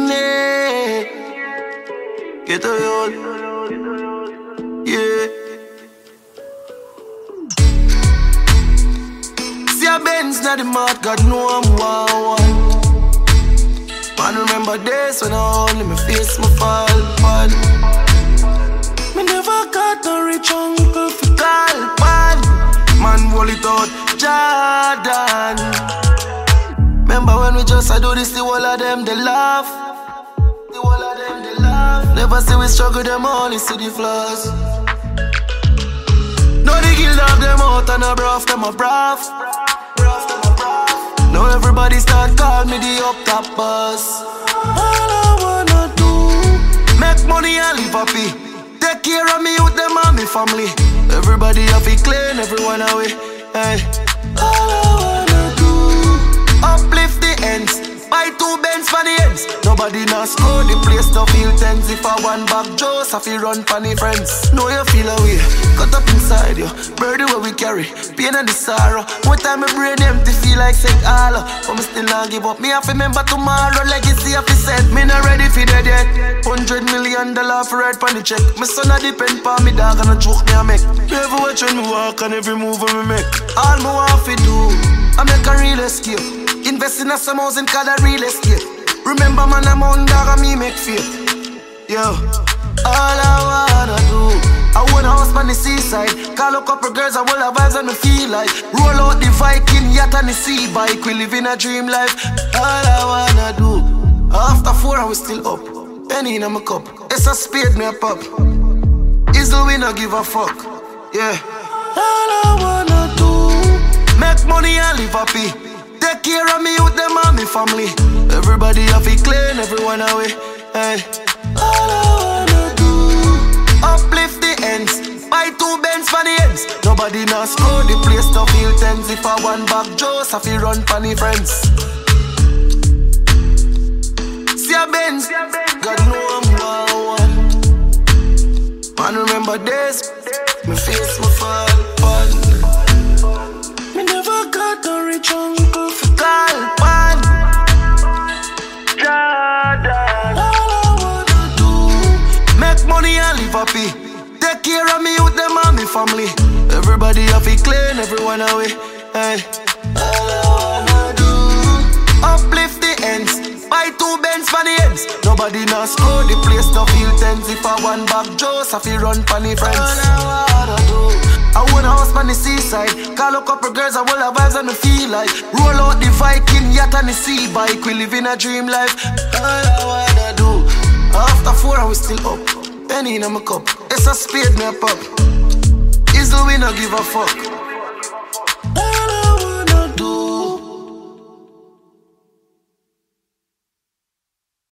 Yeah. Get a yard. Yeah. See a Benz na the mouth, God know I'm one. Man, remember days when I only me face my fall. Me never got a rich uncle for call, man. Man, roll it out, Jordan. Remember when we just I do this, the whole of them, they laugh. The whole of them, they laugh. Never see we struggle, them only see the flaws. No, the guild of them out and a bruv, them a bruv. Now everybody start call me the up top boss. All I wanna do, make money and live happy. Take care of me with them and me family. Everybody have it clean, everyone away. Hey. All I wanna do, uplift the ends. Buy 2 Benz for the ends. Nobody not score, the place to feel tense. If I want back Joseph, I run for the friends. Know you feel away, cut up inside you. Birdie what we carry, pain and the sorrow. One time my brain empty, feel like sick all. But me still not give up, me have to remember tomorrow. Legacy have to set, me not ready for that yet. $100 million for right on the check. My son a depend on me dog and a joke me a make. You ever watch when me walk and every move we make. All me want to do, I make a real escape. Invest in a some housing called a real estate. Remember man, I'm on dog and me make faith. Yo, all I wanna do, I want a house on the seaside. Call a couple girls, I will have vibes and me feel like. Roll out the Viking yacht and the sea bike. We live in a dream life. All I wanna do, after 4 hours still up. Penny in my cup, it's a spade me a pop. Isle we not give a fuck. Yeah. All I wanna do, make money and live happy. Take care of me with them and me family. Everybody have it clean, everyone away. Hey. All I wanna do, uplift the ends. Buy 2 Benz for the ends. Nobody not score, the place to feel tense. If I want back Joseph, I run for the friends. See a Benz, God know I'm one. Man remember days, me face my fall. Me never got a rich uncle for call, man. Jordan. All I wanna do, make money and live happy. Take care of me with them and me family. Everybody have it clean, everyone away. Hey. All I wanna do, uplift the ends. Buy 2 Benz for the ends. Nobody not score, the place to feel tense. If I want back Joseph, I run for the friends. All I wanna do, I want a house on the seaside. Call a couple girls, I will have vibes and me feel like. Roll out the Viking yacht and the sea bike. We live in a dream life. All I wanna do, after 4 hours still up. Penny in my cup, it's a spade me a pop. Isle we not give a fuck.